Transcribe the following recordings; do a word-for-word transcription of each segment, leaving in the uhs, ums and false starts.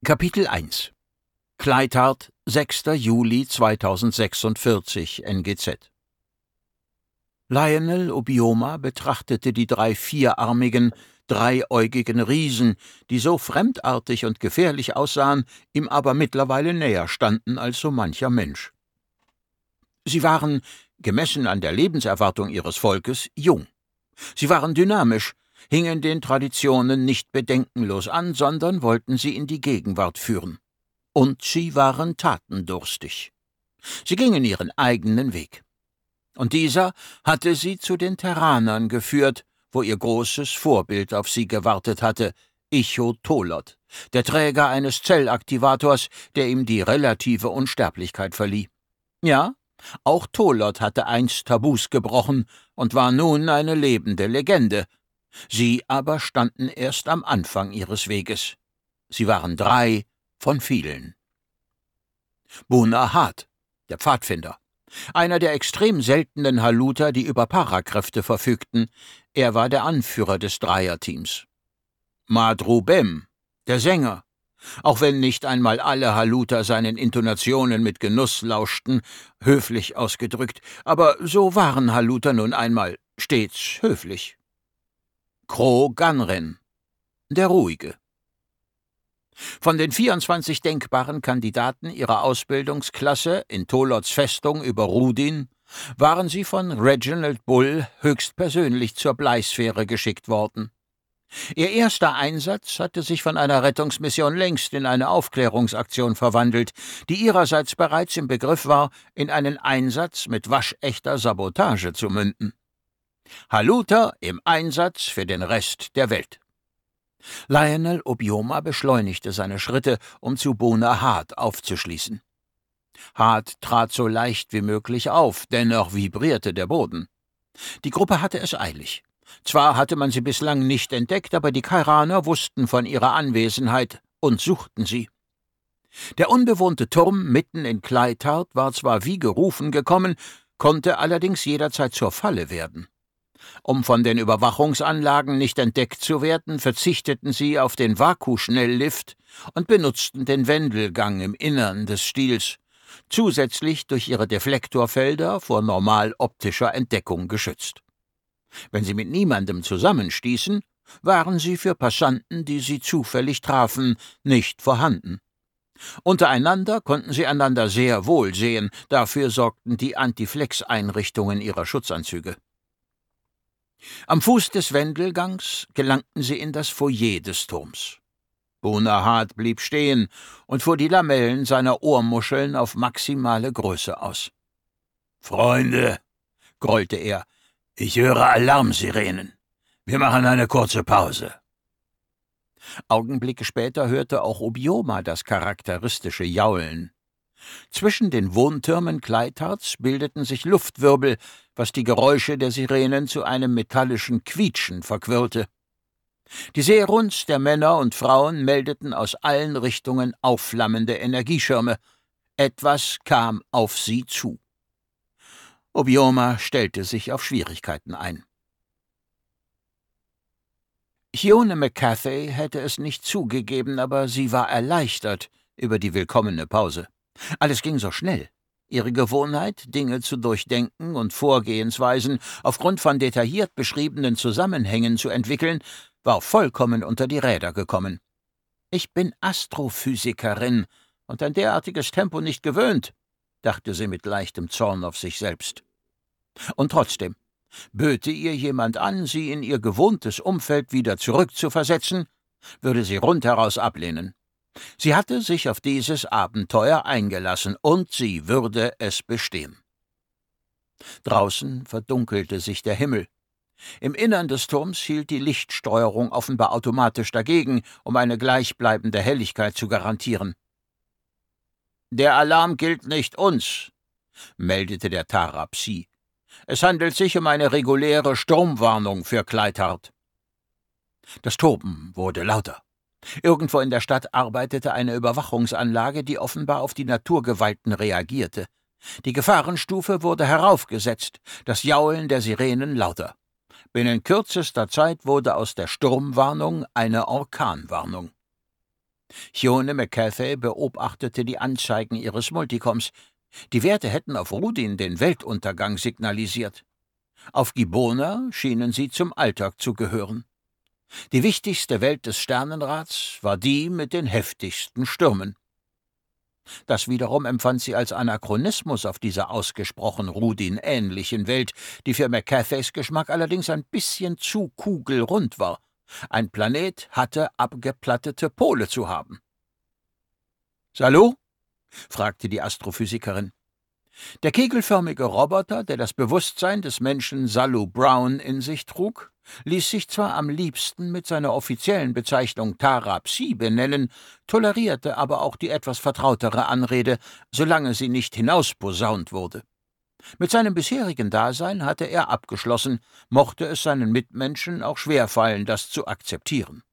Kapitel eins Kleithart, sechster Juli zweitausendsechsundvierzig, N G Z. Lionel Obioma betrachtete die drei vierarmigen, dreiäugigen Riesen, die so fremdartig und gefährlich aussahen, ihm aber mittlerweile näher standen als so mancher Mensch. Sie waren, gemessen an der Lebenserwartung ihres Volkes, jung. Sie waren dynamisch, hingen den Traditionen nicht bedenkenlos an, sondern wollten sie in die Gegenwart führen. Und sie waren tatendurstig. Sie gingen ihren eigenen Weg. Und dieser hatte sie zu den Terranern geführt, wo ihr großes Vorbild auf sie gewartet hatte, Icho Tolot, der Träger eines Zellaktivators, der ihm die relative Unsterblichkeit verlieh. Ja, auch Tolot hatte einst Tabus gebrochen und war nun eine lebende Legende. Sie aber standen erst am Anfang ihres Weges. Sie waren drei von vielen. Buna Hat, der Pfadfinder, einer der extrem seltenen Haluter, die über Parakräfte verfügten. Er war der Anführer des Dreierteams. Madru Bem, der Sänger, auch wenn nicht einmal alle Haluter seinen Intonationen mit Genuss lauschten, höflich ausgedrückt, aber so waren Haluter nun einmal stets höflich. Kro Ganren, der Ruhige. Von den vierundzwanzig denkbaren Kandidaten ihrer Ausbildungsklasse in Tolots Festung über Rudin waren sie von Reginald Bull höchstpersönlich zur Bleisphäre geschickt worden. Ihr erster Einsatz hatte sich von einer Rettungsmission längst in eine Aufklärungsaktion verwandelt, die ihrerseits bereits im Begriff war, in einen Einsatz mit waschechter Sabotage zu münden. Haluter im Einsatz für den Rest der Welt. Lionel Obioma beschleunigte seine Schritte, um zu Buna Hat aufzuschließen. Hat trat so leicht wie möglich auf, dennoch vibrierte der Boden. Die Gruppe hatte es eilig. Zwar hatte man sie bislang nicht entdeckt, aber die Kairaner wussten von ihrer Anwesenheit und suchten sie. Der unbewohnte Turm mitten in Kleithart war zwar wie gerufen gekommen, konnte allerdings jederzeit zur Falle werden. Um von den Überwachungsanlagen nicht entdeckt zu werden, verzichteten sie auf den Vaku-Schnelllift und benutzten den Wendelgang im Innern des Stiels, zusätzlich durch ihre Deflektorfelder vor normal optischer Entdeckung geschützt. Wenn sie mit niemandem zusammenstießen, waren sie für Passanten, die sie zufällig trafen, nicht vorhanden. Untereinander konnten sie einander sehr wohl sehen, dafür sorgten die Antiflex-Einrichtungen ihrer Schutzanzüge. Am Fuß des Wendelgangs gelangten sie in das Foyer des Turms. Buna Hat blieb stehen und fuhr die Lamellen seiner Ohrmuscheln auf maximale Größe aus. »Freunde«, grollte er, »ich höre Alarmsirenen. Wir machen eine kurze Pause.« Augenblicke später hörte auch Obioma das charakteristische Jaulen. Zwischen den Wohntürmen Kleitharts bildeten sich Luftwirbel, was die Geräusche der Sirenen zu einem metallischen Quietschen verquirlte. Die Seerunds der Männer und Frauen meldeten aus allen Richtungen aufflammende Energieschirme. Etwas kam auf sie zu. Obioma stellte sich auf Schwierigkeiten ein. Chione McCarthy hätte es nicht zugegeben, aber sie war erleichtert über die willkommene Pause. Alles ging so schnell. Ihre Gewohnheit, Dinge zu durchdenken und Vorgehensweisen aufgrund von detailliert beschriebenen Zusammenhängen zu entwickeln, war vollkommen unter die Räder gekommen. »Ich bin Astrophysikerin und ein derartiges Tempo nicht gewöhnt«, dachte sie mit leichtem Zorn auf sich selbst. Und trotzdem, böte ihr jemand an, sie in ihr gewohntes Umfeld wieder zurückzuversetzen, würde sie rundheraus ablehnen. Sie hatte sich auf dieses Abenteuer eingelassen, und sie würde es bestehen. Draußen verdunkelte sich der Himmel. Im Innern des Turms hielt die Lichtsteuerung offenbar automatisch dagegen, um eine gleichbleibende Helligkeit zu garantieren. »Der Alarm gilt nicht uns«, meldete der Tara-Psi. »Es handelt sich um eine reguläre Sturmwarnung für Kleithart.« Das Toben wurde lauter. Irgendwo in der Stadt arbeitete eine Überwachungsanlage, die offenbar auf die Naturgewalten reagierte. Die Gefahrenstufe wurde heraufgesetzt, das Jaulen der Sirenen lauter. Binnen kürzester Zeit wurde aus der Sturmwarnung eine Orkanwarnung. Chione McCaffey beobachtete die Anzeigen ihres Multicoms. Die Werte hätten auf Rudin den Weltuntergang signalisiert. Auf Gibona schienen sie zum Alltag zu gehören. Die wichtigste Welt des Sternenrats war die mit den heftigsten Stürmen. Das wiederum empfand sie als Anachronismus auf dieser ausgesprochen Rudin-ähnlichen Welt, die für McCaffeys Geschmack allerdings ein bisschen zu kugelrund war. Ein Planet hatte abgeplattete Pole zu haben. »Salu?« fragte die Astrophysikerin. Der kegelförmige Roboter, der das Bewusstsein des Menschen Salu Brown in sich trug, ließ sich zwar am liebsten mit seiner offiziellen Bezeichnung Tara-Psi benennen, tolerierte aber auch die etwas vertrautere Anrede, solange sie nicht hinausposaunt wurde. Mit seinem bisherigen Dasein hatte er abgeschlossen, mochte es seinen Mitmenschen auch schwerfallen, das zu akzeptieren.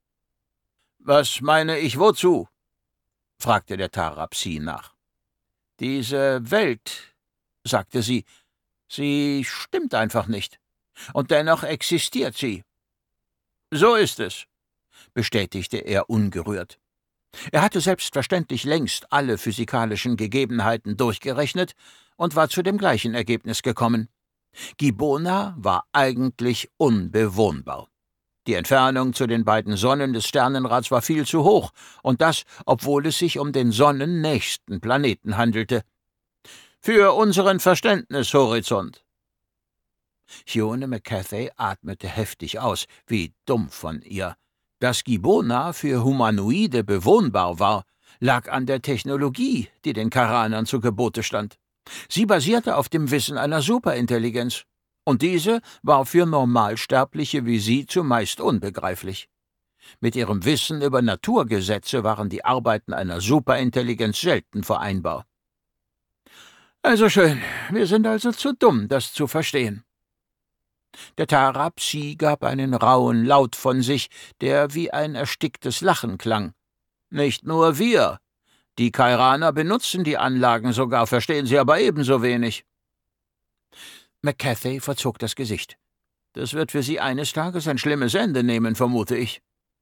»Was meine ich wozu?« fragte der Tara-Psi nach. »Diese Welt«, sagte sie, »sie stimmt einfach nicht. Und dennoch existiert sie.« »So ist es«, bestätigte er ungerührt. Er hatte selbstverständlich längst alle physikalischen Gegebenheiten durchgerechnet und war zu dem gleichen Ergebnis gekommen. Gibona war eigentlich unbewohnbar. Die Entfernung zu den beiden Sonnen des Sternenrats war viel zu hoch, und das, obwohl es sich um den sonnennächsten Planeten handelte. »Für unseren Verständnishorizont.« Chione McCaffey atmete heftig aus. Wie dumm von ihr. Dass Gibona für Humanoide bewohnbar war, lag an der Technologie, die den Karanern zu Gebote stand. Sie basierte auf dem Wissen einer Superintelligenz. Und diese war für Normalsterbliche wie sie zumeist unbegreiflich. Mit ihrem Wissen über Naturgesetze waren die Arbeiten einer Superintelligenz selten vereinbar. »Also schön, wir sind also zu dumm, das zu verstehen.« Der Tara-Psi gab einen rauen Laut von sich, der wie ein ersticktes Lachen klang. »Nicht nur wir. Die Kairaner benutzen die Anlagen sogar, verstehen sie aber ebenso wenig.« McCaffey verzog das Gesicht. »Das wird für Sie eines Tages ein schlimmes Ende nehmen, vermute ich.«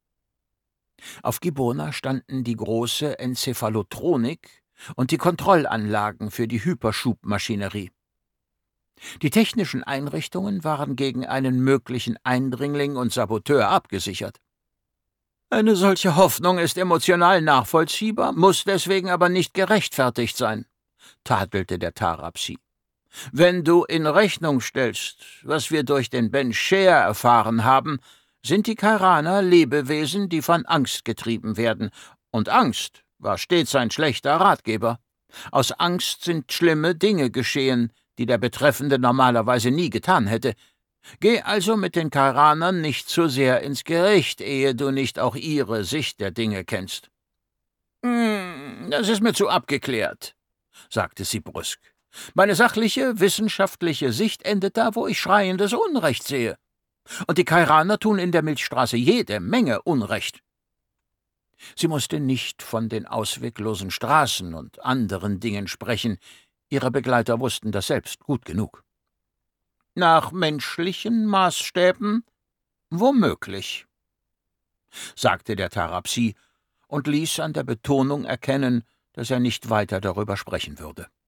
Auf Gibona standen die große Enzephalotronik und die Kontrollanlagen für die Hyperschubmaschinerie. Die technischen Einrichtungen waren gegen einen möglichen Eindringling und Saboteur abgesichert. Eine solche Hoffnung ist emotional nachvollziehbar, muss deswegen aber nicht gerechtfertigt sein, tadelte der Tara-Psi. Wenn du in Rechnung stellst, was wir durch den Ben Scher erfahren haben, sind die Kairaner Lebewesen, die von Angst getrieben werden. Und Angst war stets ein schlechter Ratgeber. Aus Angst sind schlimme Dinge geschehen, die der Betreffende normalerweise nie getan hätte. Geh also mit den Kairanern nicht zu sehr ins Gericht, ehe du nicht auch ihre Sicht der Dinge kennst. »Hm, das ist mir zu abgeklärt«, sagte sie brüsk. »Meine sachliche, wissenschaftliche Sicht endet da, wo ich schreiendes Unrecht sehe. Und die Kairaner tun in der Milchstraße jede Menge Unrecht.« Sie musste nicht von den ausweglosen Straßen und anderen Dingen sprechen. Ihre Begleiter wussten das selbst gut genug. »Nach menschlichen Maßstäben? Womöglich«, sagte der Tara-Psi und ließ an der Betonung erkennen, dass er nicht weiter darüber sprechen würde.